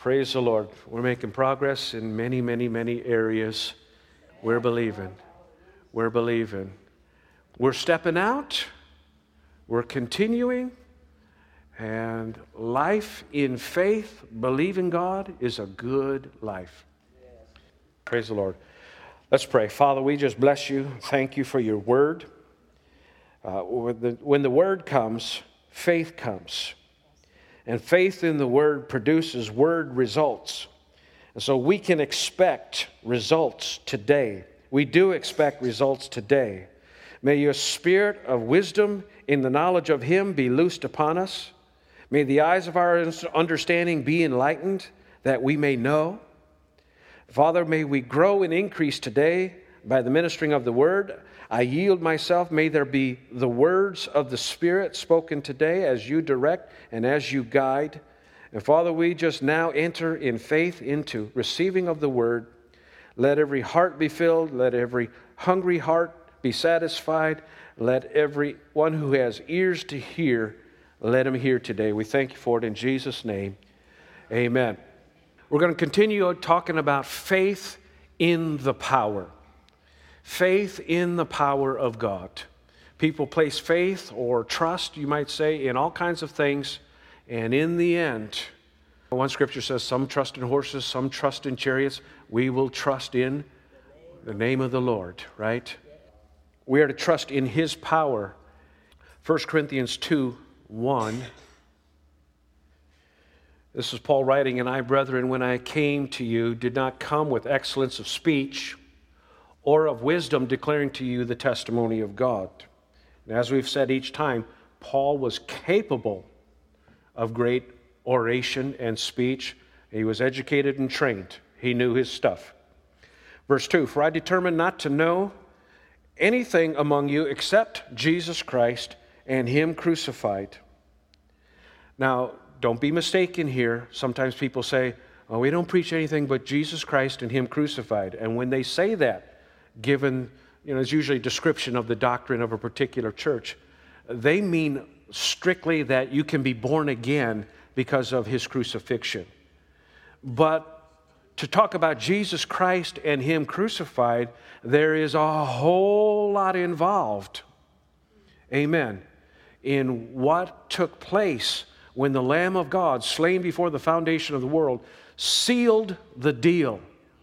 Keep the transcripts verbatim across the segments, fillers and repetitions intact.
Praise the Lord. We're making progress in many, many, many areas. We're believing. We're believing. We're stepping out. We're continuing. And life in faith, believing God, is a good life. Praise the Lord. Let's pray. Father, we just bless you. Thank you for your word. Uh, when, the, when the word comes, faith comes. And faith in the word produces word results. And so we can expect results today. We do expect results today. May your spirit of wisdom in the knowledge of him be loosed upon us. May the eyes of our understanding be enlightened, that we may know. Father, may we grow and increase today by the ministering of the word. I yield myself. May there be the words of the Spirit spoken today as you direct and as you guide. And Father, we just now enter in faith into receiving of the word. Let every heart be filled. Let every hungry heart be satisfied. Let everyone who has ears to hear, let him hear today. We thank you for it in Jesus' name. Amen. We're going to continue talking about faith in the power. Faith in the power of God. People place faith or trust, you might say, in all kinds of things. And in the end, one scripture says, some trust in horses, some trust in chariots. We will trust in the name of the Lord, right? We are to trust in his power. First Corinthians two, one. This is Paul writing, and I, brethren, when I came to you, did not come with excellence of speech or of wisdom, declaring to you the testimony of God. And as we've said each time, Paul was capable of great oration and speech. He was educated and trained. He knew his stuff. Verse two, for I determined not to know anything among you except Jesus Christ and him crucified. Now, don't be mistaken here. Sometimes people say, oh, we don't preach anything but Jesus Christ and him crucified. And when they say that, given, you know, it's usually a description of the doctrine of a particular church, they mean strictly that you can be born again because of his crucifixion. But to talk about Jesus Christ and him crucified, there is a whole lot involved. Amen. In what took place when the Lamb of God, slain before the foundation of the world, sealed the deal.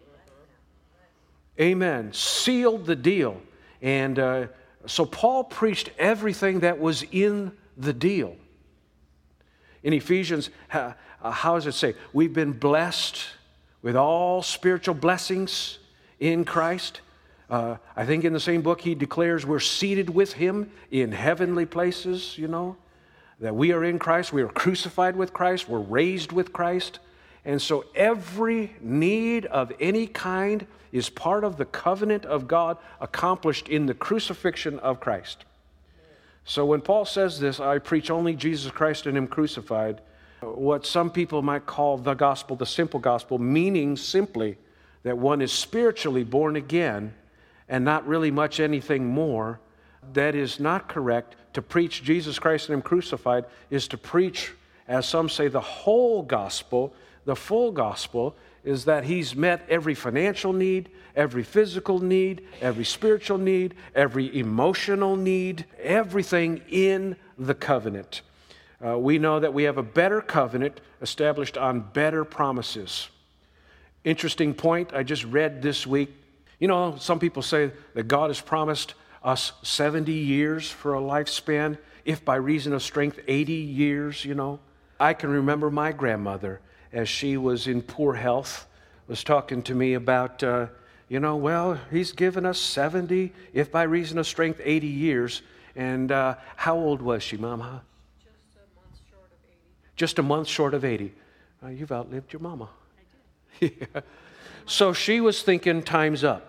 Amen. Sealed the deal. And uh, so Paul preached everything that was in the deal. In Ephesians, how, uh, how does it say? We've been blessed with all spiritual blessings in Christ. Uh, I think in the same book he declares we're seated with him in heavenly places, you know. That we are in Christ, we are crucified with Christ, we're raised with Christ. And so every need of any kind is part of the covenant of God accomplished in the crucifixion of Christ. So when Paul says this, I preach only Jesus Christ and him crucified, what some people might call the gospel, the simple gospel, meaning simply that one is spiritually born again and not really much anything more, that is not correct. To preach Jesus Christ and him crucified is to preach, as some say, the whole gospel. The full gospel is that he's met every financial need, every physical need, every spiritual need, every emotional need, everything in the covenant. Uh, we know that we have a better covenant established on better promises. Interesting point I just read this week. You know, some people say that God has promised us seventy years for a lifespan, if by reason of strength, eighty years, you know. I can remember my grandmother, as she was in poor health, was talking to me about, uh, you know, well, he's given us seventy, if by reason of strength, eighty years. And uh, how old was she, Mama? Just a month short of eighty. Just a month short of eighty. Uh, you've outlived your mama. I did. Yeah. So she was thinking, time's up.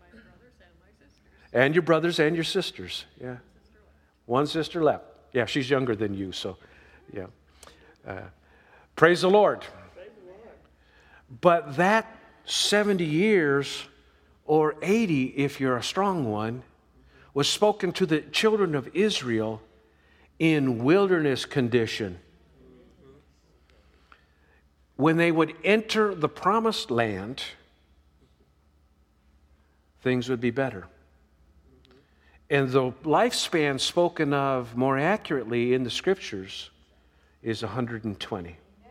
And your brothers and your sisters, yeah. One sister left. Yeah, she's younger than you, so, yeah. Uh, praise the Lord. Praise the Lord. But that seventy years, or eighty if you're a strong one, was spoken to the children of Israel in wilderness condition. when they would enter the promised land, things would be better. And the lifespan spoken of more accurately in the Scriptures is one hundred twenty. one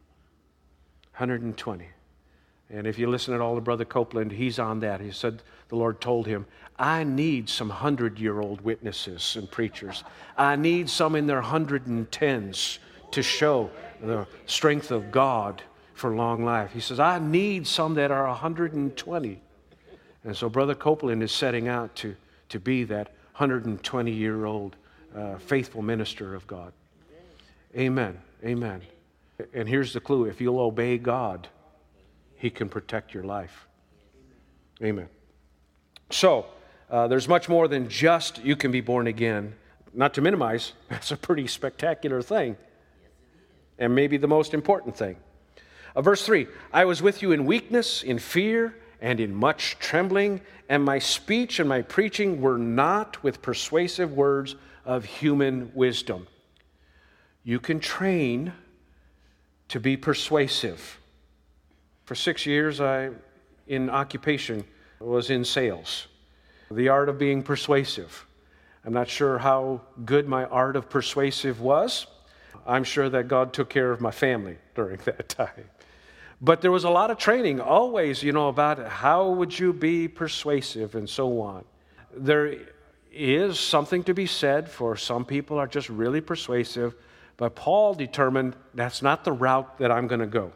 hundred twenty. And if you listen at all to Brother Copeland, he's on that. He said the Lord told him, I need some hundred-year-old witnesses and preachers. I need some in their hundred and tens to show the strength of God for long life. He says, I need some that are one hundred twenty. And so Brother Copeland is setting out to, to be that one hundred twenty-year-old uh, faithful minister of God. Amen. Amen. And here's the clue. If you'll obey God, He can protect your life. Amen. So, uh, there's much more than just you can be born again. Not to minimize, that's a pretty spectacular thing. And maybe the most important thing. Uh, verse three, I was with you in weakness, in fear, and in much trembling, and my speech and my preaching were not with persuasive words of human wisdom. You can train to be persuasive. For six years, I, in occupation, was in sales. The art of being persuasive. I'm not sure how good my art of persuasive was. I'm sure that God took care of my family during that time. But there was a lot of training always, you know, about how would you be persuasive and so on. There is something to be said for some people are just really persuasive, but Paul determined that's not the route that I'm going to go.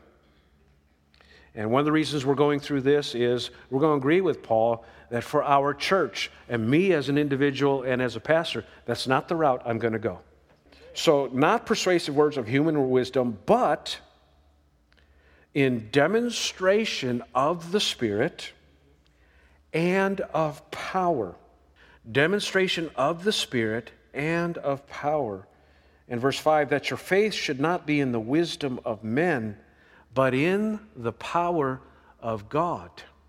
And one of the reasons we're going through this is we're going to agree with Paul that for our church and me as an individual and as a pastor, that's not the route I'm going to go. So not persuasive words of human wisdom, but in demonstration of the Spirit and of power. Demonstration of the Spirit and of power. In verse five, that your faith should not be in the wisdom of men, but in the power of God.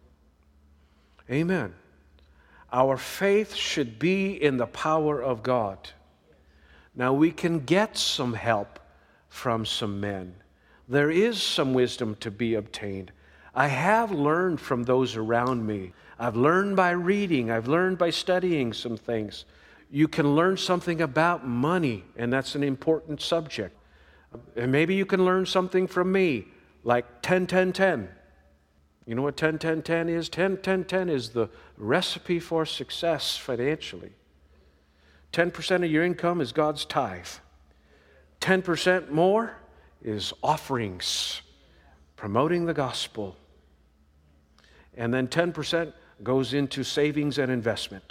Amen. Our faith should be in the power of God. Now we can get some help from some men. There is some wisdom to be obtained. I have learned from those around me. I've learned by reading. I've learned by studying some things. You can learn something about money, and that's an important subject. And maybe you can learn something from me, like ten ten ten. You know what ten ten ten is? ten ten ten is the recipe for success financially. ten percent of your income is God's tithe. ten percent more is offerings, promoting the gospel. And then ten percent goes into savings and investment.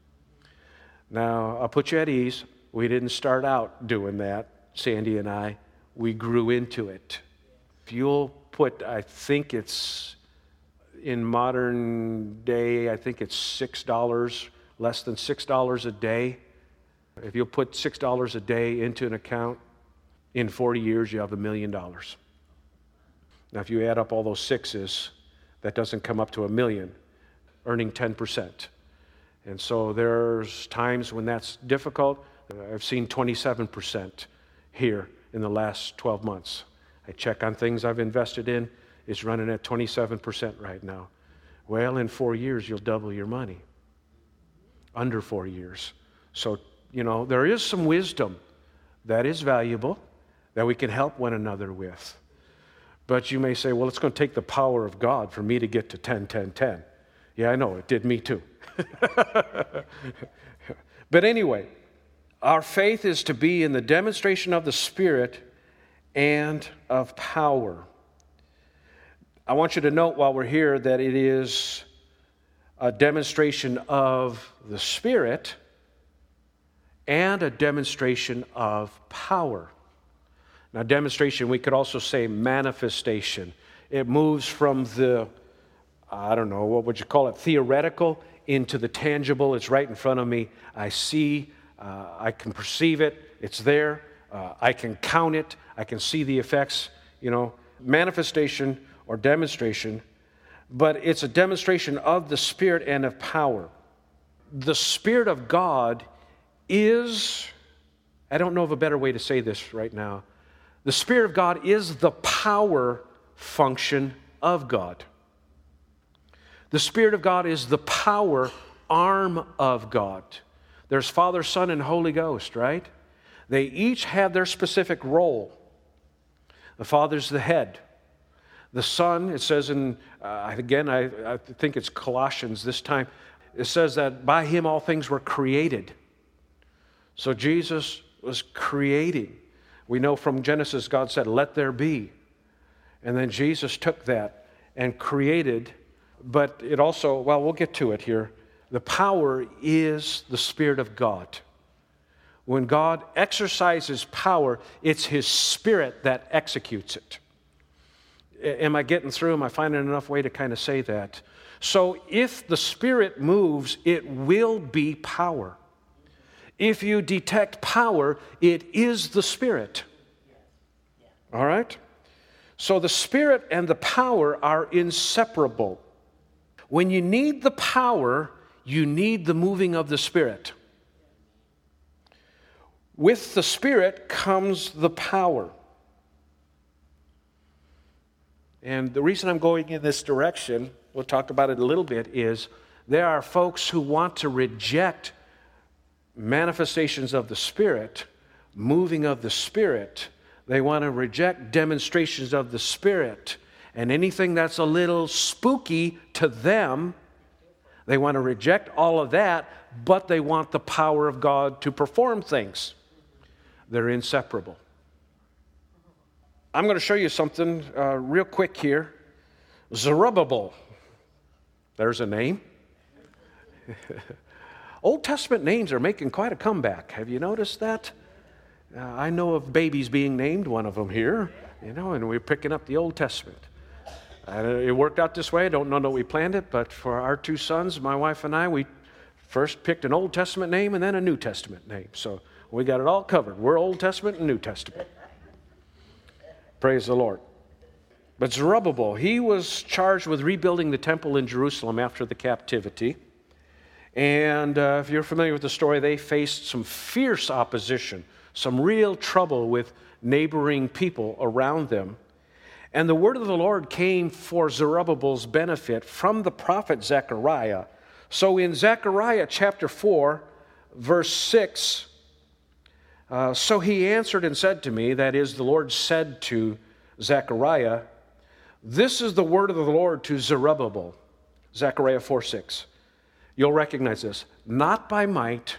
Now, I'll put you at ease. We didn't start out doing that, Sandy and I. We grew into it. If you'll put, I think it's, in modern day, I think it's six dollars, less than six dollars a day. If you'll put six dollars a day into an account, in forty years, you have a million dollars. Now, if you add up all those sixes, that doesn't come up to a million, earning ten percent. And so there's times when that's difficult. I've seen twenty-seven percent here in the last twelve months. I check on things I've invested in. It's running at twenty-seven percent right now. Well, in four years, you'll double your money. Under four years. So, you know, there is some wisdom that is valuable that we can help one another with. But you may say, well, it's going to take the power of God for me to get to ten ten ten. Yeah, I know, it did me too. But anyway, our faith is to be in the demonstration of the Spirit and of power. I want you to note while we're here that it is a demonstration of the Spirit and a demonstration of power. Now, demonstration, we could also say manifestation. It moves from the, I don't know, what would you call it, theoretical into the tangible. It's right in front of me. I see, uh, I can perceive it. It's there. Uh, I can count it. I can see the effects, you know, manifestation or demonstration. But it's a demonstration of the Spirit and of power. The Spirit of God is, I don't know of a better way to say this right now. The Spirit of God is the power function of God. The Spirit of God is the power arm of God. There's Father, Son, and Holy Ghost, right? They each have their specific role. The Father's the head. The Son, it says in, uh, again, I, I think it's Colossians this time, it says that by Him all things were created. So Jesus was creating. We know from Genesis, God said, let there be. And then Jesus took that and created. But it also, well, we'll get to it here. The power is the Spirit of God. When God exercises power, it's His Spirit that executes it. Am I getting through? Am I finding enough way to kind of say that? So if the Spirit moves, it will be power. If you detect power, it is the Spirit. All right? So the Spirit and the power are inseparable. When you need the power, you need the moving of the Spirit. With the Spirit comes the power. And the reason I'm going in this direction, we'll talk about it a little bit, is there are folks who want to reject manifestations of the Spirit, moving of the Spirit. They want to reject demonstrations of the Spirit. And anything that's a little spooky to them, they want to reject all of that, but they want the power of God to perform things. They're inseparable. I'm going to show you something uh, real quick here. Zerubbabel. There's a name. Old Testament names are making quite a comeback. Have you noticed that? Uh, I know of babies being named, one of them here, you know, and we're picking up the Old Testament. Uh, it worked out this way. I don't know that we planned it, but for our two sons, my wife and I, we first picked an Old Testament name and then a New Testament name. So we got it all covered. We're Old Testament and New Testament. Praise the Lord. But Zerubbabel, he was charged with rebuilding the temple in Jerusalem after the captivity. And uh, if you're familiar with the story, they faced some fierce opposition, some real trouble with neighboring people around them. And the word of the Lord came for Zerubbabel's benefit from the prophet Zechariah. So in Zechariah chapter four, verse six, uh, so he answered and said to me, that is, the Lord said to Zechariah, this is the word of the Lord to Zerubbabel. Zechariah four six. You'll recognize this. Not by might,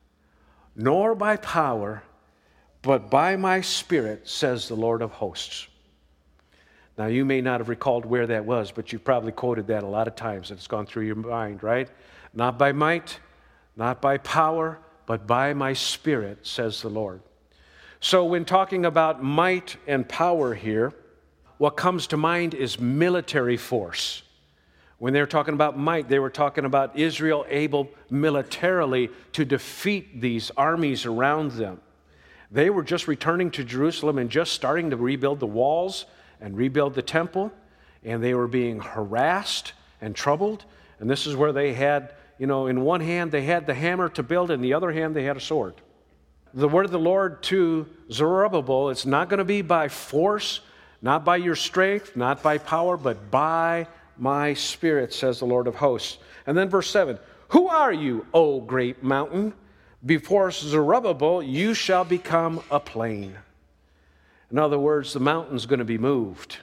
nor by power, but by my Spirit, says the Lord of hosts. Now, you may not have recalled where that was, but you've probably quoted that a lot of times, and it's gone through your mind, right? Not by might, not by power, but by my Spirit, says the Lord. So when talking about might and power here, what comes to mind is military force. When they were talking about might, they were talking about Israel able militarily to defeat these armies around them. They were just returning to Jerusalem and just starting to rebuild the walls and rebuild the temple, and they were being harassed and troubled. And this is where they had, you know, in one hand they had the hammer to build, in the other hand they had a sword. The word of the Lord to Zerubbabel, it's not going to be by force, not by your strength, not by power, but by my Spirit, says the Lord of hosts. And then verse seven, who are you, O great mountain? Before Zerubbabel, you shall become a plain. In other words, the mountain's going to be moved.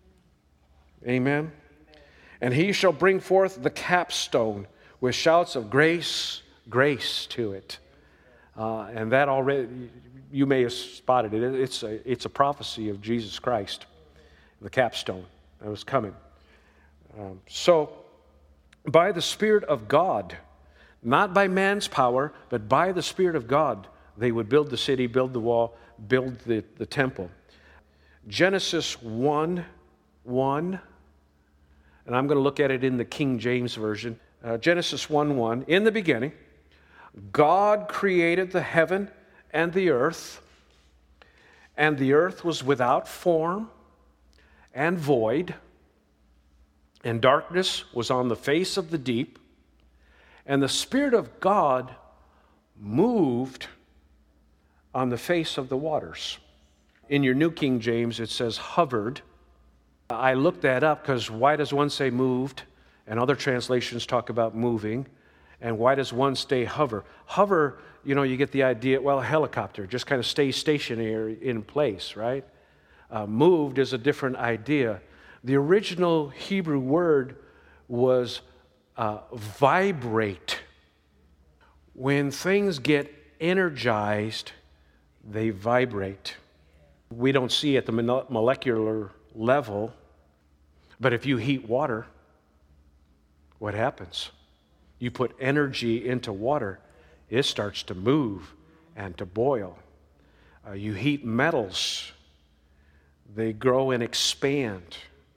Amen? And he shall bring forth the capstone with shouts of grace, grace to it. Uh, and that already, you may have spotted it. It's a, it's a prophecy of Jesus Christ, the capstone that was coming. Um, so, by the Spirit of God, not by man's power, but by the Spirit of God, they would build the city, build the wall, build the, the temple. Genesis one, one, and I'm going to look at it in the King James Version. Uh, Genesis one, one, in the beginning, God created the heaven and the earth, and the earth was without form and void, and darkness was on the face of the deep, and the Spirit of God moved on the face of the waters. In your New King James, it says hovered. I looked that up because why does one say moved and other translations talk about moving? And why does one stay hover? Hover, you know, you get the idea, well, a helicopter just kind of stays stationary in place, right? Uh, moved is a different idea. The original Hebrew word was uh, vibrate. When things get energized, they vibrate. We don't see at the molecular level, but if you heat water, what happens? You put energy into water, it starts to move and to boil. Uh, you heat metals, they grow and expand.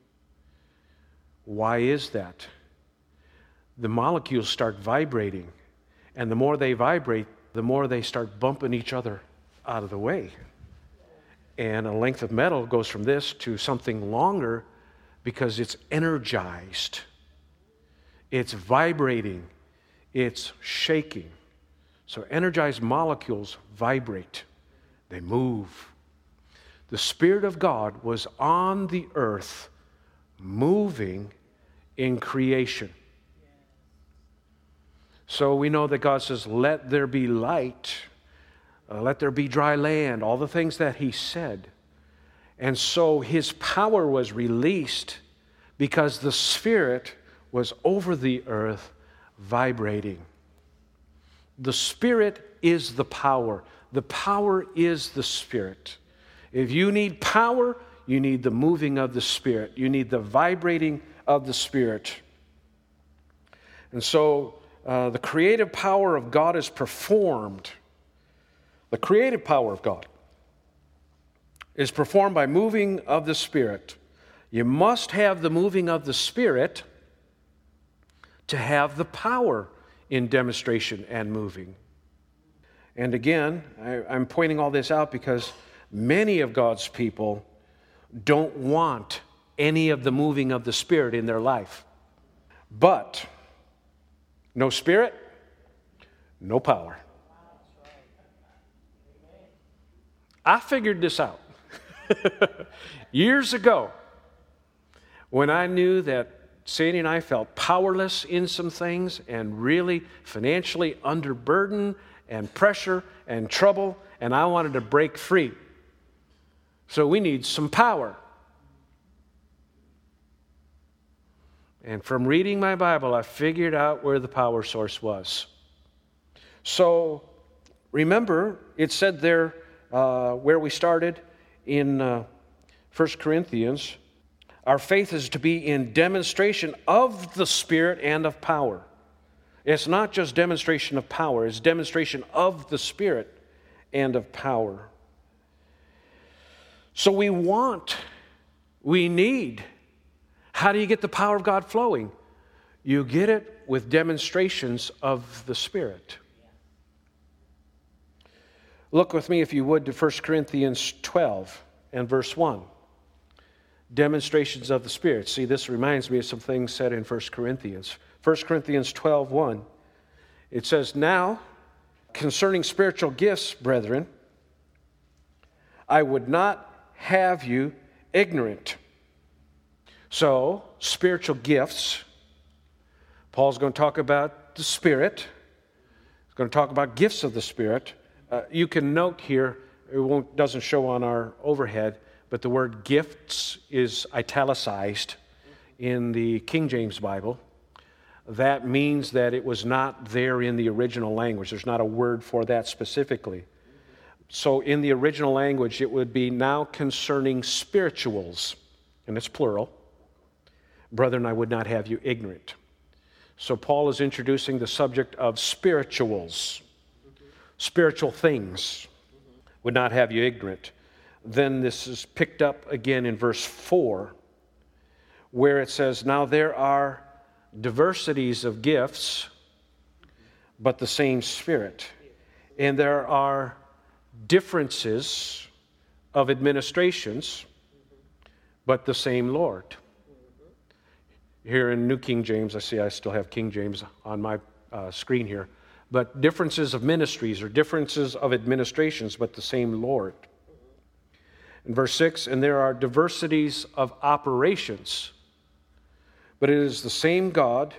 Why is that? The molecules start vibrating, and the more they vibrate, the more they start bumping each other out of the way. And a length of metal goes from this to something longer because it's energized. It's vibrating. It's shaking. So energized molecules vibrate. They move. The Spirit of God was on the earth moving in creation. So we know that God says, let there be light. Uh, let there be dry land, all the things that he said. And so his power was released because the Spirit was over the earth vibrating. The Spirit is the power. The power is the Spirit. If you need power, you need the moving of the Spirit. You need the vibrating of the Spirit. And so uh, the creative power of God is performed. The creative power of God is performed by moving of the Spirit. You must have the moving of the Spirit to have the power in demonstration and moving. And again, I, I'm pointing all this out because many of God's people don't want any of the moving of the Spirit in their life. But no Spirit, no power. I figured this out years ago when I knew that Sandy and I felt powerless in some things and really financially under burden and pressure and trouble, and I wanted to break free. So we need some power. And from reading my Bible, I figured out where the power source was. So remember, it said there, Uh, where we started in uh, First Corinthians, our faith is to be in demonstration of the Spirit and of power. It's not just demonstration of power, it's demonstration of the Spirit and of power. So we want, we need. How do you get the power of God flowing? You get it with demonstrations of the Spirit. Look with me, if you would, to First Corinthians twelve and verse one. Demonstrations of the Spirit. See, this reminds me of some things said in First Corinthians. First Corinthians twelve one. It says, now, concerning spiritual gifts, brethren, I would not have you ignorant. So, spiritual gifts. Paul's going to talk about the Spirit. He's going to talk about gifts of the Spirit. Uh, you can note here, it won't, doesn't show on our overhead, but the word gifts is italicized in the King James Bible. That means that it was not there in the original language. There's not a word for that specifically. So in the original language, it would be now concerning spirituals, and it's plural. Brethren, I would not have you ignorant. So Paul is introducing the subject of spirituals. Spiritual things, would not have you ignorant. Then this is picked up again in verse four, where it says, now there are diversities of gifts, but the same Spirit. And there are differences of administrations, but the same Lord. Here in New King James, I see I still have King James on my uh, screen here. But differences of ministries or differences of administrations, but the same Lord. In verse six, and there are diversities of operations, but it is the same God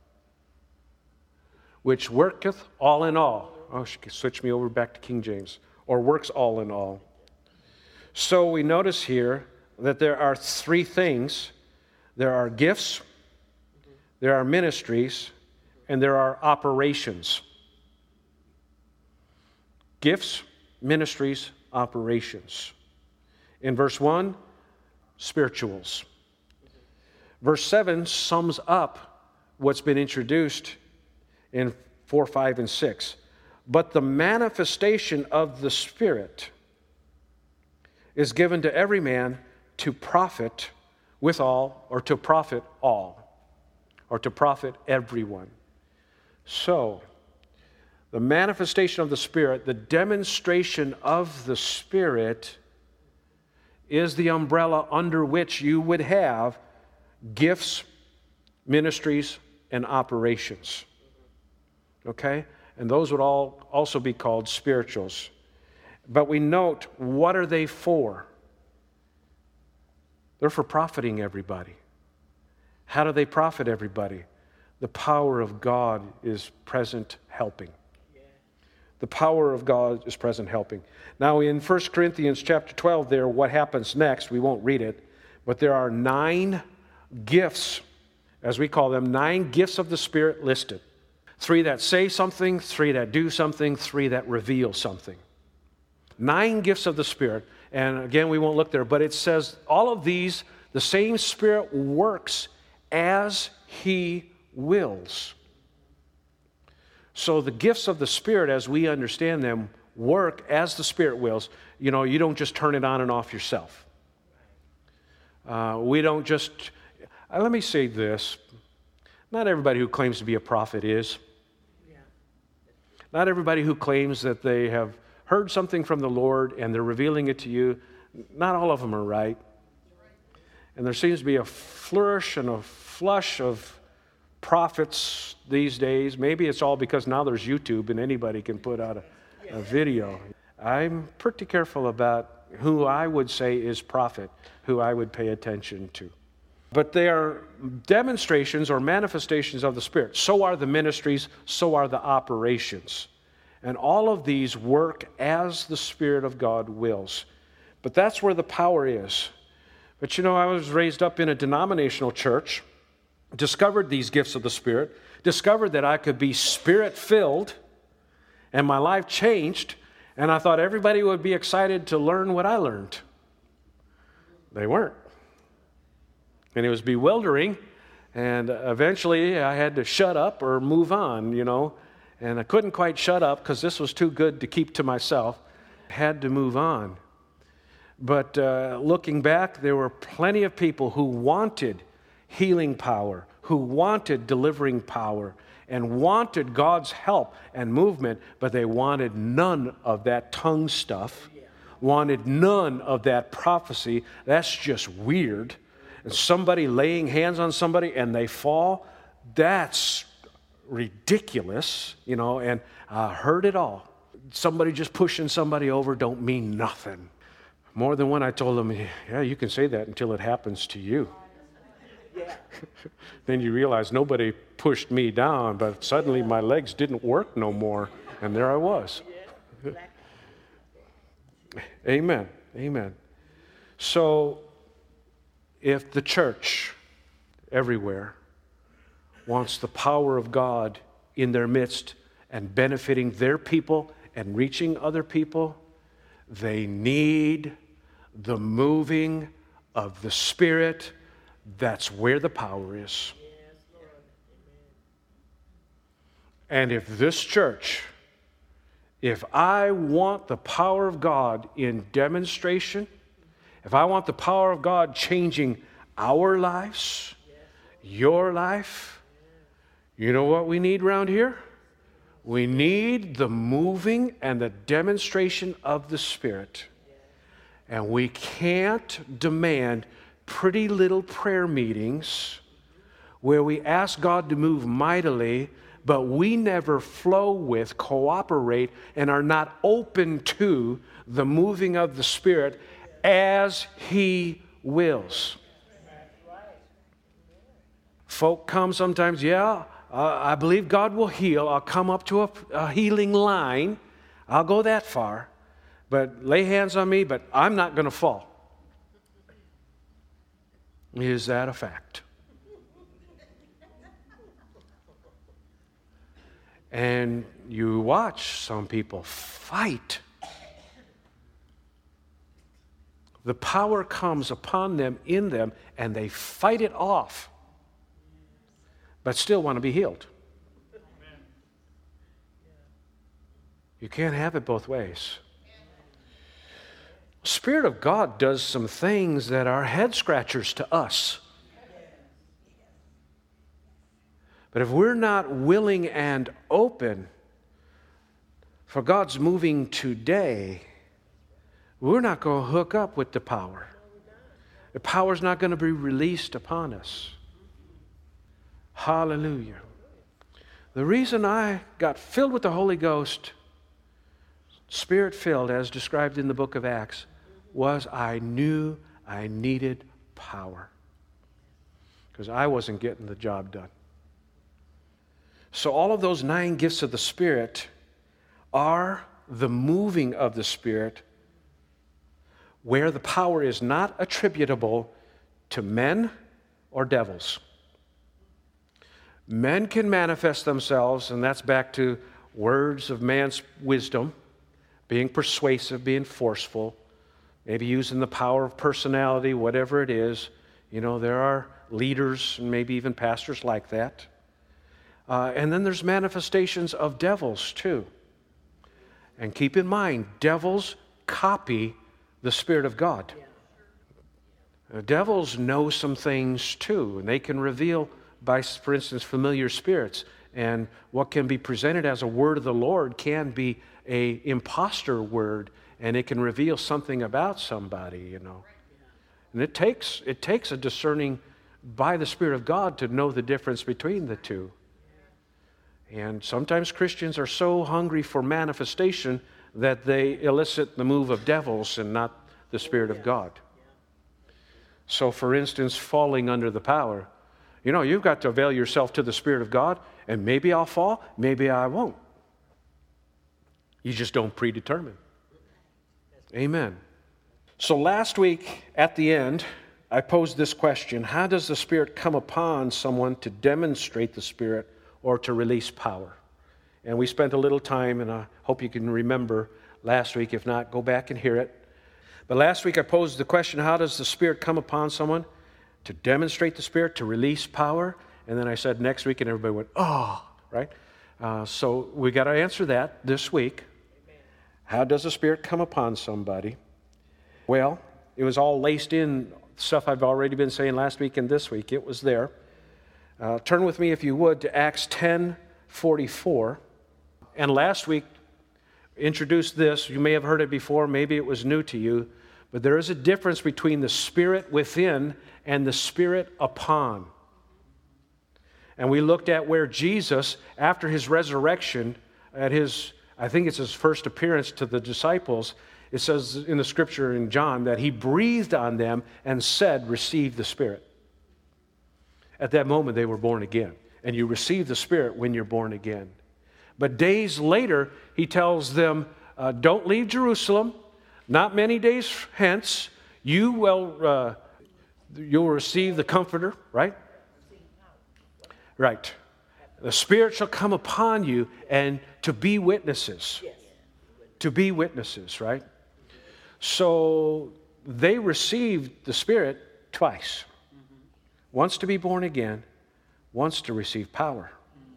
which worketh all in all. Oh, she can switch me over back to King James. Or works all in all. So we notice here that there are three things. There are gifts, there are ministries, and there are operations. Gifts, ministries, operations. In verse one, spirituals. Verse seven sums up what's been introduced in four, five, and six. But the manifestation of the Spirit is given to every man to profit withal, or to profit all, or to profit everyone. So, the manifestation of the Spirit, the demonstration of the Spirit, is the umbrella under which you would have gifts, ministries, and operations. Okay? And those would all also be called spirituals. But we note, what are they for? They're for profiting everybody. How do they profit everybody? The power of God is present helping. The power of God is present helping. Now in First Corinthians chapter twelve there, what happens next, we won't read it, but there are nine gifts, as we call them, nine gifts of the Spirit listed. Three that say something, three that do something, three that reveal something. Nine gifts of the Spirit. And again, we won't look there, but it says all of these, the same Spirit works as He wills. So the gifts of the Spirit, as we understand them, work as the Spirit wills. You know, you don't just turn it on and off yourself. Uh, we don't just, uh, let me say this. Not everybody who claims to be a prophet is. Not everybody who claims that they have heard something from the Lord and they're revealing it to you, not all of them are right. And there seems to be a flourish and a flush of prophets these days. Maybe it's all because now there's YouTube and anybody can put out a, a video. I'm pretty careful about who I would say is prophet, who I would pay attention to. But they are demonstrations or manifestations of the Spirit. So are the ministries, so are the operations. And all of these work as the Spirit of God wills. But that's where the power is. But you know, I was raised up in a denominational church, discovered these gifts of the Spirit, discovered that I could be Spirit-filled, and my life changed, and I thought everybody would be excited to learn what I learned. They weren't. And it was bewildering, and eventually I had to shut up or move on, you know. And I couldn't quite shut up because this was too good to keep to myself. I had to move on. But uh, looking back, there were plenty of people who wanted healing power, who wanted delivering power, and wanted God's help and movement, but they wanted none of that tongue stuff, wanted none of that prophecy. That's just weird. And somebody laying hands on somebody and they fall, that's ridiculous, you know, and I heard it all. Somebody just pushing somebody over don't mean nothing. More than one, I told them, yeah, you can say that until it happens to you. Yeah. Then you realize nobody pushed me down, but suddenly my legs didn't work no more, and there I was. Amen. Amen. So, if the church everywhere wants the power of God in their midst and benefiting their people and reaching other people, they need the moving of the Spirit. That's where the power is. And if this church, if I want the power of God in demonstration, if I want the power of God changing our lives, your life, you know what we need around here? We need the moving and the demonstration of the Spirit. And we can't demand pretty little prayer meetings where we ask God to move mightily, but we never flow with, cooperate, and are not open to the moving of the Spirit as He wills. Folk come sometimes, yeah, uh, I believe God will heal. I'll come up to a, a healing line. I'll go that far. But lay hands on me, but I'm not going to fall. Is that a fact? And you watch some people fight. The power comes upon them, in them, and they fight it off, but still want to be healed. You can't have it both ways. Spirit of God does some things that are head scratchers to us. But if we're not willing and open for God's moving today, we're not going to hook up with the power. The power's not going to be released upon us. Hallelujah. The reason I got filled with the Holy Ghost, Spirit-filled as described in the book of Acts, was I knew I needed power. Because I wasn't getting the job done. So all of those nine gifts of the Spirit are the moving of the Spirit where the power is not attributable to men or devils. Men can manifest themselves, and that's back to words of man's wisdom, being persuasive, being forceful, maybe using the power of personality, whatever it is. You know, there are leaders and maybe even pastors like that. Uh, and then there's manifestations of devils too. And keep in mind, devils copy the Spirit of God. Uh, devils know some things too, and they can reveal by, for instance, familiar spirits. And what can be presented as a word of the Lord can be a imposter word, and it can reveal something about somebody, you know. And it takes it takes a discerning by the Spirit of God to know the difference between the two. And sometimes Christians are so hungry for manifestation that they elicit the move of devils and not the Spirit of God. So, for instance, falling under the power. You know, you've got to avail yourself to the Spirit of God, and maybe I'll fall, maybe I won't. You just don't predetermine. Amen. So last week at the end, I posed this question: how does the Spirit come upon someone to demonstrate the Spirit or to release power? And we spent a little time, and I hope you can remember last week. If not, go back and hear it. But last week I posed the question: how does the Spirit come upon someone to demonstrate the Spirit, to release power? And then I said next week, and everybody went, oh, right? Uh, so we got to answer that this week. How does the Spirit come upon somebody? Well, it was all laced in stuff I've already been saying last week and this week. It was there. Uh, turn with me, if you would, to Acts ten forty-four. And last week, introduced this. You may have heard it before. Maybe it was new to you. But there is a difference between the Spirit within and the Spirit upon. And we looked at where Jesus, after his resurrection, at his, I think it's his first appearance to the disciples, it says in the scripture in John that he breathed on them and said, receive the Spirit. At that moment, they were born again. And you receive the Spirit when you're born again. But days later, he tells them, uh, don't leave Jerusalem. Not many days hence, you will uh, you'll receive the Comforter, right? Right. The Spirit shall come upon you, and to be witnesses. To be witnesses, right? So they received the Spirit twice. Once to be born again, once to receive power.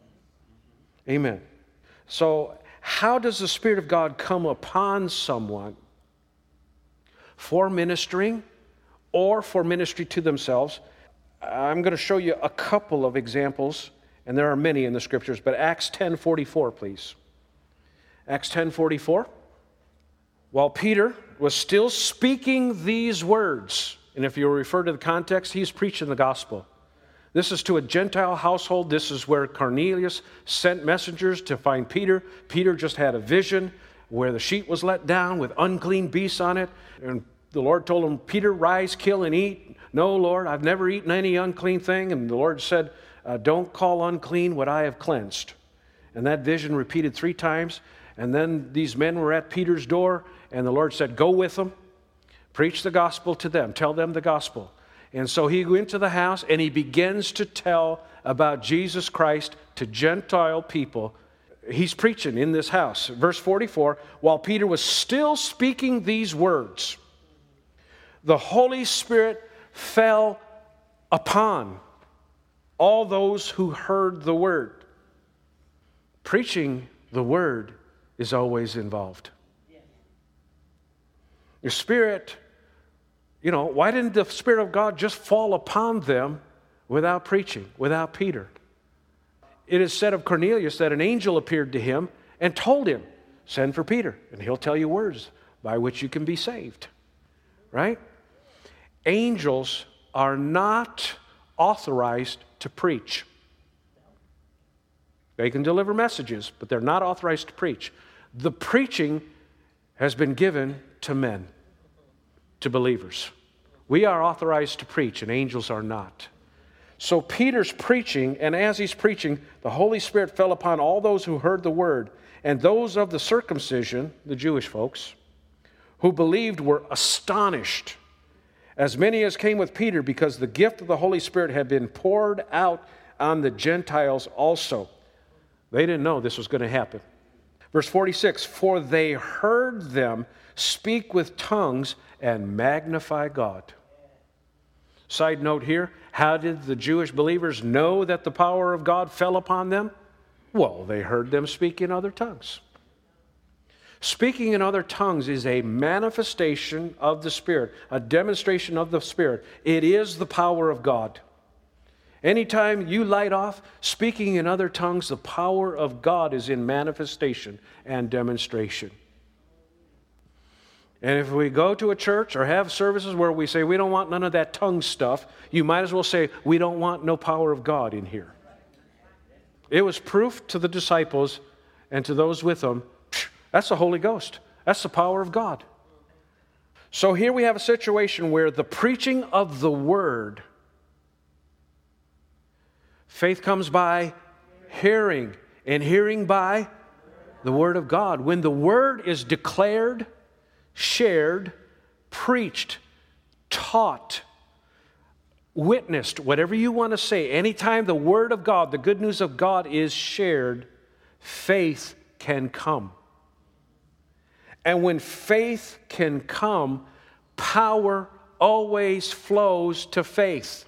Amen. So how does the Spirit of God come upon someone for ministering or for ministry to themselves? I'm going to show you a couple of examples, and there are many in the Scriptures, but Acts ten forty-four, please. Acts ten forty-four. While Peter was still speaking these words, and if you refer to the context, he's preaching the gospel. This is to a Gentile household. This is where Cornelius sent messengers to find Peter. Peter just had a vision where the sheet was let down with unclean beasts on it. And the Lord told him, Peter, rise, kill, and eat. No, Lord, I've never eaten any unclean thing. And the Lord said, uh, don't call unclean what I have cleansed. And that vision repeated three times. And then these men were at Peter's door, and the Lord said, go with them, preach the gospel to them, tell them the gospel. And so he went to the house, and he begins to tell about Jesus Christ to Gentile people. He's preaching in this house. Verse forty-four, while Peter was still speaking these words, the Holy Spirit fell upon all those who heard the word. Preaching the word is always involved. Your Spirit, you know, why didn't the Spirit of God just fall upon them without preaching, without Peter? It is said of Cornelius that an angel appeared to him and told him, send for Peter, and he'll tell you words by which you can be saved. Right? Angels are not authorized to preach. They can deliver messages, but they're not authorized to preach. The preaching has been given to men, to believers. We are authorized to preach, and angels are not. So Peter's preaching, and as he's preaching, the Holy Spirit fell upon all those who heard the word, and those of the circumcision, the Jewish folks, who believed were astonished, as many as came with Peter, because the gift of the Holy Spirit had been poured out on the Gentiles also. They didn't know this was going to happen. Verse forty-six, for they heard them speak with tongues and magnify God. Side note here, how did the Jewish believers know that the power of God fell upon them? Well, they heard them speak in other tongues. Speaking in other tongues is a manifestation of the Spirit, a demonstration of the Spirit. It is the power of God. Anytime you light off, speaking in other tongues, the power of God is in manifestation and demonstration. And if we go to a church or have services where we say we don't want none of that tongue stuff, you might as well say we don't want no power of God in here. It was proof to the disciples and to those with them, that's the Holy Ghost. That's the power of God. So here we have a situation where the preaching of the Word, faith comes by hearing, and hearing by the Word of God. When the Word is declared, shared, preached, taught, witnessed, whatever you want to say, anytime the Word of God, the good news of God is shared, faith can come. And when faith can come, power always flows to faith.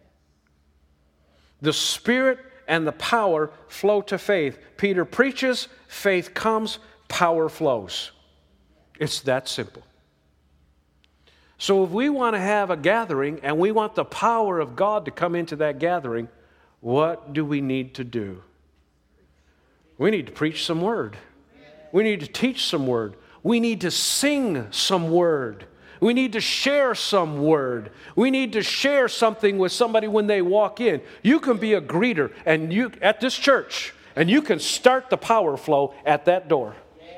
The Spirit and the power flow to faith. Peter preaches, faith comes, power flows. It's that simple. So if we want to have a gathering and we want the power of God to come into that gathering, what do we need to do? We need to preach some word. We need to teach some word. We need to sing some word. We need to share some word. We need to share something with somebody when they walk in. You can be a greeter and you at this church, and you can start the power flow at that door.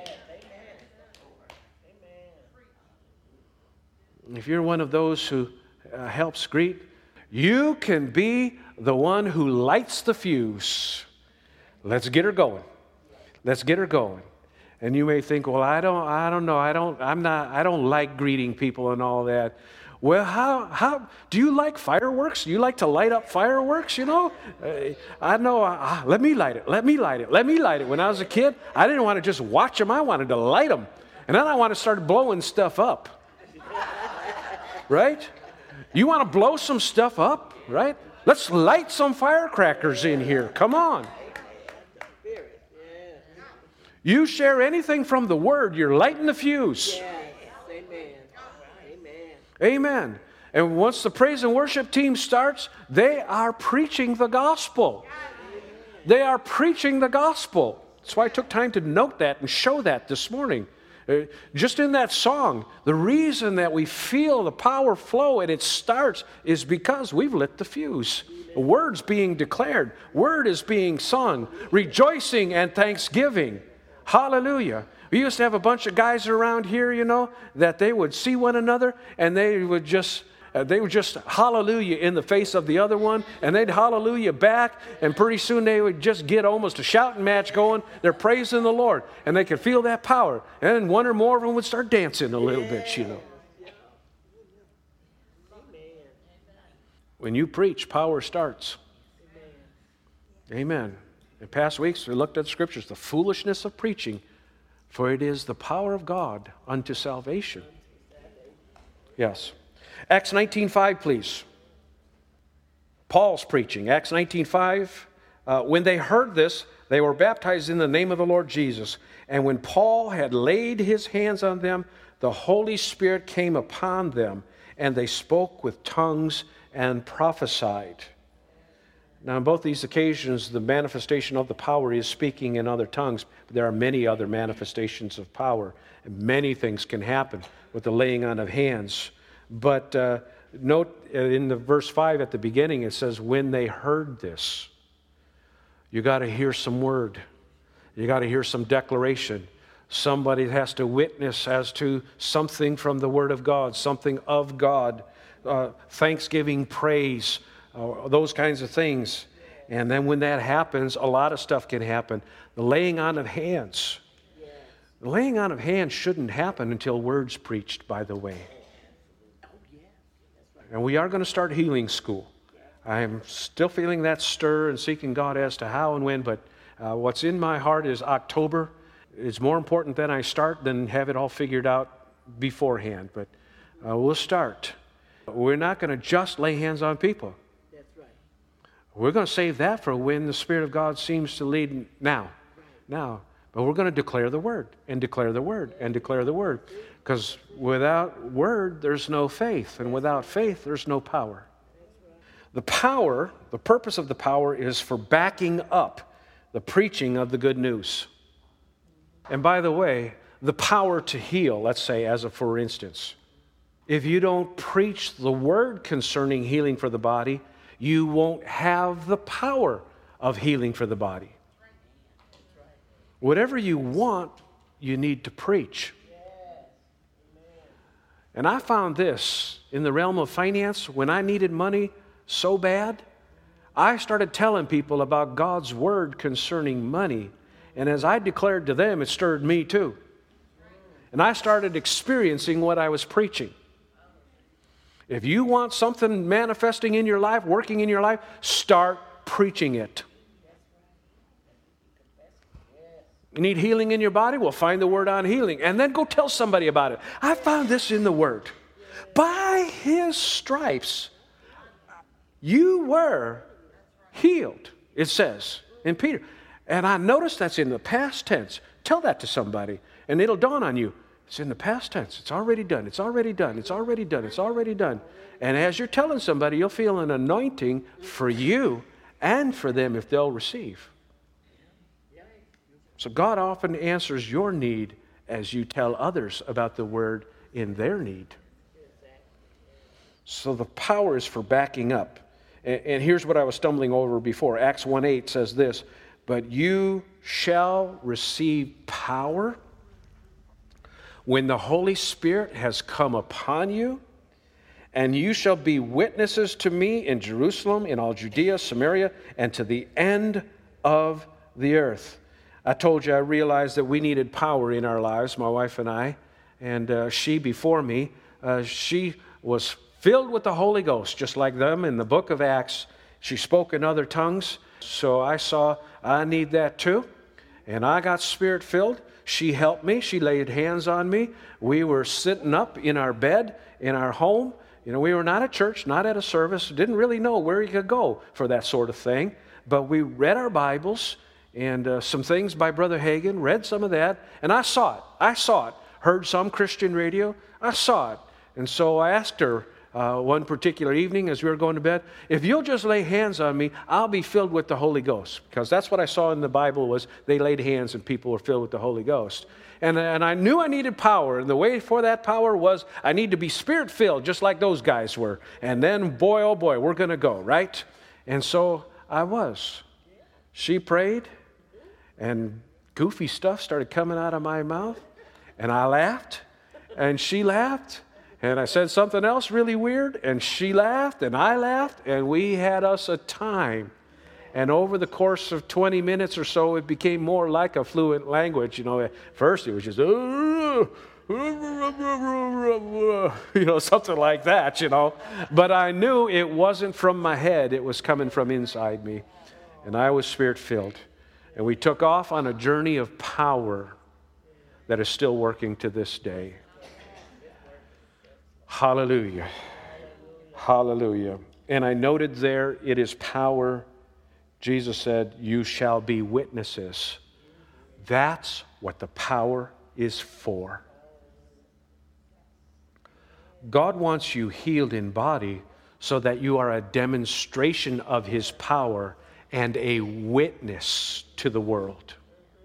If you're one of those who uh, helps greet, you can be the one who lights the fuse. Let's get her going. Let's get her going. And you may think, well, I don't, I don't know, I don't, I'm not, I don't like greeting people and all that. Well, how, how, do you like fireworks? Do you like to light up fireworks, you know? Uh, I know, uh, let me light it, let me light it, let me light it. When I was a kid, I didn't want to just watch them, I wanted to light them. And then I want to start blowing stuff up. Right? You want to blow some stuff up, right? Let's light some firecrackers in here, come on. You share anything from the Word, you're lighting the fuse. Yes. Amen. Amen. Amen. And once the praise and worship team starts, they are preaching the gospel. They are preaching the gospel. That's why I took time to note that and show that this morning. Uh, just in that song, the reason that we feel the power flow and it starts is because we've lit the fuse. The word's being declared. Word is being sung. Rejoicing and thanksgiving. Hallelujah. We used to have a bunch of guys around here, you know, that they would see one another and they would just, uh, they would just hallelujah in the face of the other one, and they'd hallelujah back, and pretty soon they would just get almost a shouting match going. They're praising the Lord, and they could feel that power. And then one or more of them would start dancing a little bit, you know. When you preach, power starts. Amen. In past weeks, we looked at the scriptures, the foolishness of preaching, for it is the power of God unto salvation. Yes. Acts nineteen five, please. Paul's preaching. Acts nineteen five. Uh, when they heard this, they were baptized in the name of the Lord Jesus. And when Paul had laid his hands on them, the Holy Spirit came upon them, and they spoke with tongues and prophesied. Now, on both these occasions, the manifestation of the power is speaking in other tongues. But there are many other manifestations of power. And many things can happen with the laying on of hands. But uh, note in the verse five at the beginning, it says, when they heard this. You got to hear some word. You got to hear some declaration. Somebody has to witness as to something from the Word of God, something of God. Uh, thanksgiving, praise, uh, those kinds of things. And then when that happens, a lot of stuff can happen. The laying on of hands. Yes. The laying on of hands shouldn't happen until word's preached, by the way. Oh, yeah. Right. And we are going to start healing school. Yeah. I'm still feeling that stir and seeking God as to how and when, but uh, what's in my heart is October. It's more important that I start than have it all figured out beforehand, but uh, we'll start. We're not going to just lay hands on people. That's right. We're going to save that for when the Spirit of God seems to lead now. Right. Now. But we're going to declare the Word and declare the Word and declare the Word. Because without Word, there's no faith. And without faith, there's no power. The power, the purpose of the power is for backing up the preaching of the good news. And by the way, the power to heal, let's say, as a for instance, if you don't preach the word concerning healing for the body, you won't have the power of healing for the body. Whatever you want, you need to preach. And I found this in the realm of finance. When I needed money so bad, I started telling people about God's word concerning money. And as I declared to them, it stirred me too. And I started experiencing what I was preaching. If you want something manifesting in your life, working in your life, start preaching it. You need healing in your body? Well, find the word on healing. And then go tell somebody about it. I found this in the word. By his stripes, you were healed, it says in Peter. And I noticed that's in the past tense. Tell that to somebody, and it'll dawn on you. It's in the past tense. It's already done. It's already done. It's already done. It's already done. And as you're telling somebody, you'll feel an anointing for you and for them if they'll receive. So God often answers your need as you tell others about the word in their need. So the power is for backing up. And here's what I was stumbling over before. Acts one eight says this, but you shall receive power when the Holy Spirit has come upon you, and you shall be witnesses to me in Jerusalem, in all Judea, Samaria, and to the end of the earth. I told you I realized that we needed power in our lives, my wife and I, and uh, she before me, uh, she was filled with the Holy Ghost, just like them in the book of Acts. She spoke in other tongues, so I saw I need that too, and I got Spirit-filled. She helped me. She laid hands on me. We were sitting up in our bed, in our home. You know, we were not at church, not at a service, didn't really know where you could go for that sort of thing, but we read our Bibles, and uh, some things by Brother Hagin, read some of that, and I saw it. I saw it. Heard some Christian radio. I saw it. And so I asked her uh, one particular evening as we were going to bed, if you'll just lay hands on me, I'll be filled with the Holy Ghost. Because that's what I saw in the Bible was they laid hands and people were filled with the Holy Ghost. And, and I knew I needed power, and the way for that power was I need to be Spirit-filled, just like those guys were. And then, boy, oh boy, we're going to go, right? And so I was. She prayed, and goofy stuff started coming out of my mouth, and I laughed, and she laughed, and I said something else really weird, and she laughed, and I laughed, and we had us a time. And over the course of twenty minutes or so, it became more like a fluent language. You know, at first it was just, you know, something like that, you know. But I knew it wasn't from my head. It was coming from inside me. And I was Spirit-filled. And we took off on a journey of power that is still working to this day. Hallelujah. Hallelujah. And I noted there, it is power. Jesus said, you shall be witnesses. That's what the power is for. God wants you healed in body so that you are a demonstration of His power and a witness to the world.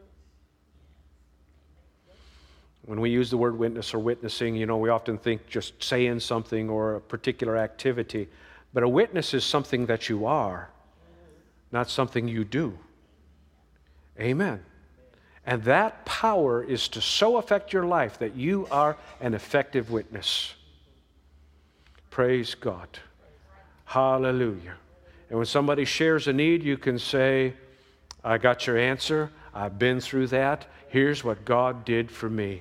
When we use the word witness or witnessing, you know, we often think just saying something or a particular activity. But a witness is something that you are, not something you do. Amen. And that power is to so affect your life that you are an effective witness. Praise God. Hallelujah. And when somebody shares a need, you can say, I got your answer. I've been through that. Here's what God did for me.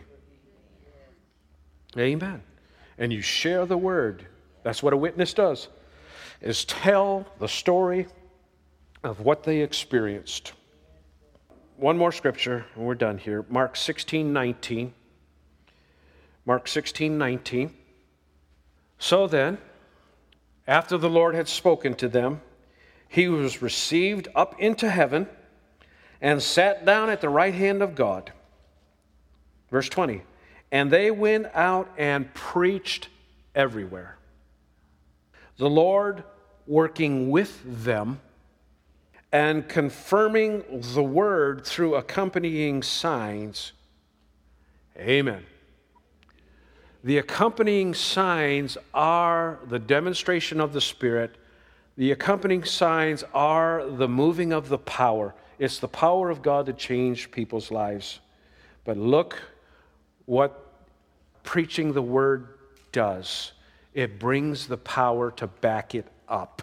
Amen. And you share the word. That's what a witness does, is tell the story of what they experienced. One more scripture, and we're done here. Mark sixteen nineteen. Mark sixteen nineteen. So then, after the Lord had spoken to them, He was received up into heaven and sat down at the right hand of God. Verse twenty. And they went out and preached everywhere, the Lord working with them and confirming the word through accompanying signs. Amen. The accompanying signs are the demonstration of the Spirit. The accompanying signs are the moving of the power. It's the power of God to change people's lives. But look what preaching the word does. It brings the power to back it up.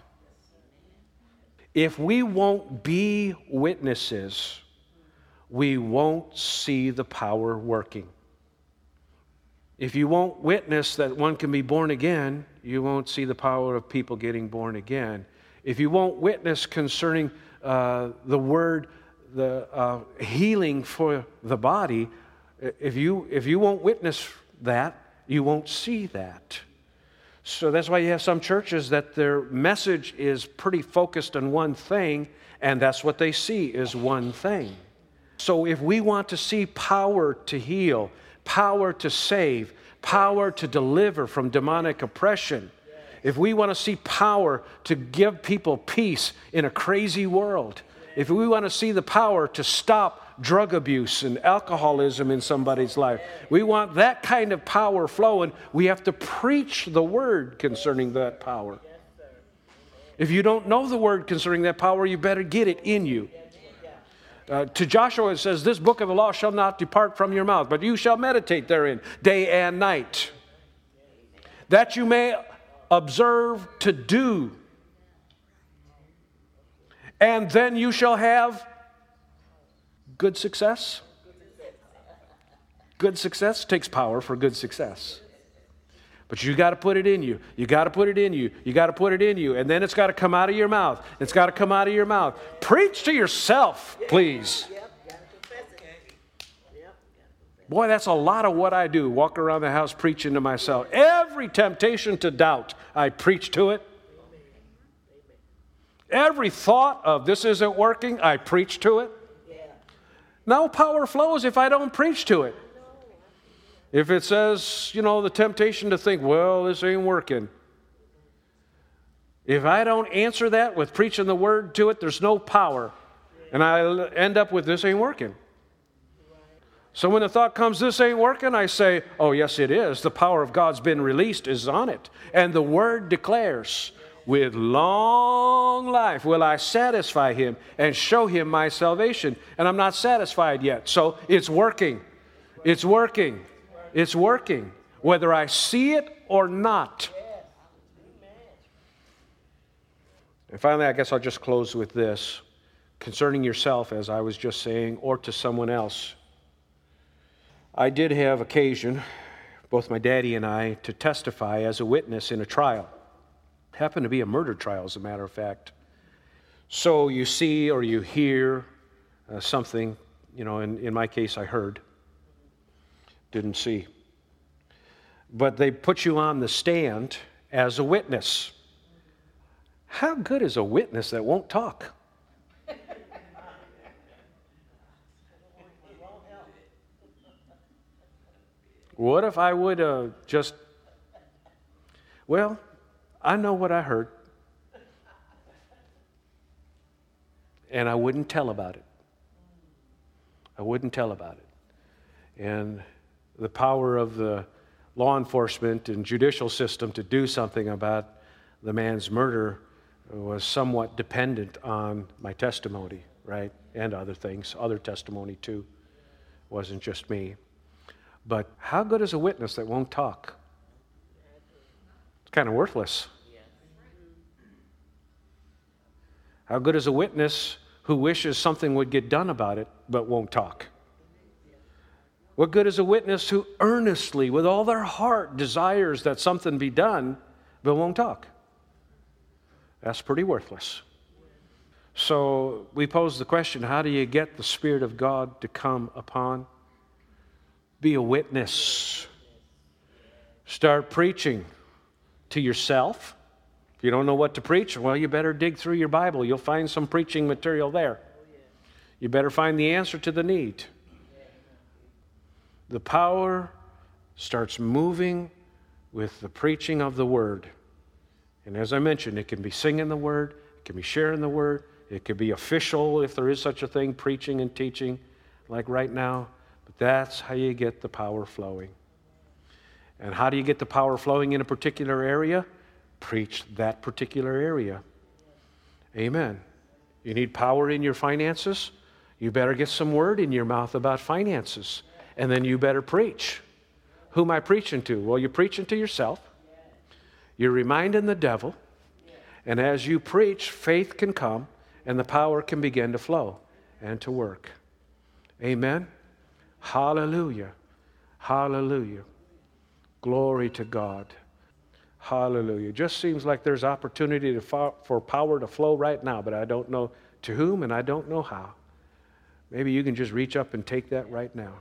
If we won't be witnesses, we won't see the power working. If you won't witness that one can be born again, you won't see the power of people getting born again. If you won't witness concerning uh, the word, the uh, healing for the body, if you if you won't witness that, you won't see that. So that's why you have some churches that their message is pretty focused on one thing, and that's what they see is one thing. So if we want to see power to heal, power to save, power to deliver from demonic oppression, if we want to see power to give people peace in a crazy world, if we want to see the power to stop drug abuse and alcoholism in somebody's life, we want that kind of power flowing, we have to preach the word concerning that power. If you don't know the word concerning that power, you better get it in you. Uh, to Joshua it says, this book of the law shall not depart from your mouth, but you shall meditate therein day and night, that you may observe to do. And then you shall have good success. Good success takes power for good success. But you got to put it in you. You got to put it in you. You got to put it in you. And then it's got to come out of your mouth. It's got to come out of your mouth. Preach to yourself, please. Boy, that's a lot of what I do. Walk around the house preaching to myself. Every temptation to doubt, I preach to it. Every thought of this isn't working, I preach to it. No power flows if I don't preach to it. If it says, you know, the temptation to think, well, this ain't working. If I don't answer that with preaching the word to it, there's no power. And I end up with this ain't working. So when the thought comes, this ain't working, I say, oh, yes, it is. The power of God's been released, is on it. And the word declares, With long life will I satisfy him and show him my salvation. And I'm not satisfied yet. So it's working. It's working. It's working. Whether I see it or not. And finally, I guess I'll just close with this. Concerning yourself, as I was just saying, or to someone else. I did have occasion, both my daddy and I, to testify as a witness in a trial. It happened to be a murder trial, as a matter of fact. So you see or you hear uh, something, you know, in, in my case I heard, didn't see. But they put you on the stand as a witness. How good is a witness that won't talk? What if I would uh, just, well, I know what I heard, and I wouldn't tell about it. I wouldn't tell about it. And the power of the law enforcement and judicial system to do something about the man's murder was somewhat dependent on my testimony, right? And other things, other testimony too. It wasn't just me. But how good is a witness that won't talk? It's kind of worthless. How good is a witness who wishes something would get done about it but won't talk? What good is a witness who earnestly, with all their heart, desires that something be done but won't talk? That's pretty worthless. So we pose the question, how do you get the Spirit of God to come upon? Be a witness. Start preaching to yourself. If you don't know what to preach, well, you better dig through your Bible. You'll find some preaching material there. You better find the answer to the need. The power starts moving with the preaching of the Word. And as I mentioned, it can be singing the Word, it can be sharing the Word, it could be official, if there is such a thing, preaching and teaching, like right now. But that's how you get the power flowing. And how do you get the power flowing in a particular area? Preach that particular area. Amen. You need power in your finances? You better get some word in your mouth about finances. And then you better preach. Who am I preaching to? Well, you're preaching to yourself. You're reminding the devil. And as you preach, faith can come and the power can begin to flow and to work. Amen. Hallelujah. Hallelujah. Glory to God. Hallelujah. It just seems like there's opportunity to fo- for power to flow right now, but I don't know to whom and I don't know how. Maybe you can just reach up and take that right now.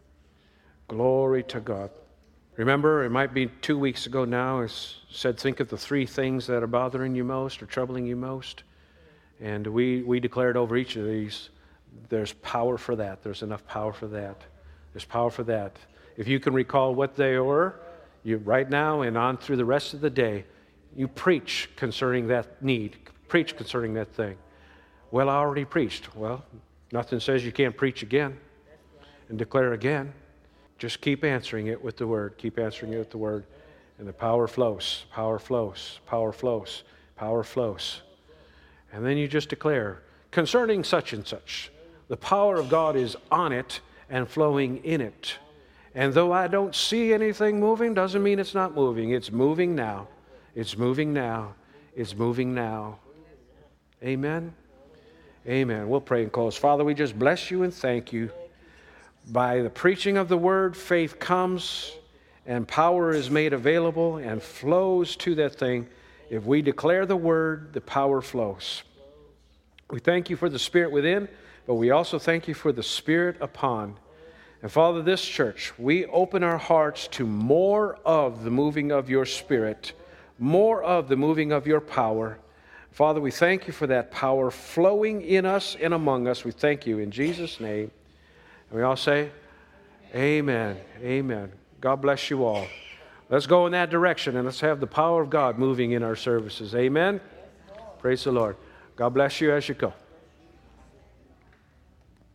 Glory to God. Remember, it might be two weeks ago now, I said, think of the three things that are bothering you most or troubling you most. And we, we declared over each of these, there's power for that. There's enough power for that. There's power for that. If you can recall what they were, you right now and on through the rest of the day, you preach concerning that need. Preach concerning that thing. Well, I already preached. Well, nothing says you can't preach again and declare again. Just keep answering it with the Word. Keep answering it with the Word. And the power flows, power flows, power flows, power flows. And then you just declare, concerning such and such, the power of God is on it and flowing in it. And though I don't see anything moving, doesn't mean it's not moving. It's moving now. It's moving now. It's moving now. Amen? Amen. We'll pray and close. Father, we just bless you and thank you. By the preaching of the Word, faith comes and power is made available and flows to that thing. If we declare the Word, the power flows. We thank you for the Spirit within, but we also thank you for the Spirit upon. And Father, this church, we open our hearts to more of the moving of your Spirit, more of the moving of your power. Father, we thank you for that power flowing in us and among us. We thank you in Jesus' name. And we all say, amen, amen. God bless you all. Let's go in that direction and let's have the power of God moving in our services. Amen. Praise the Lord. God bless you as you go.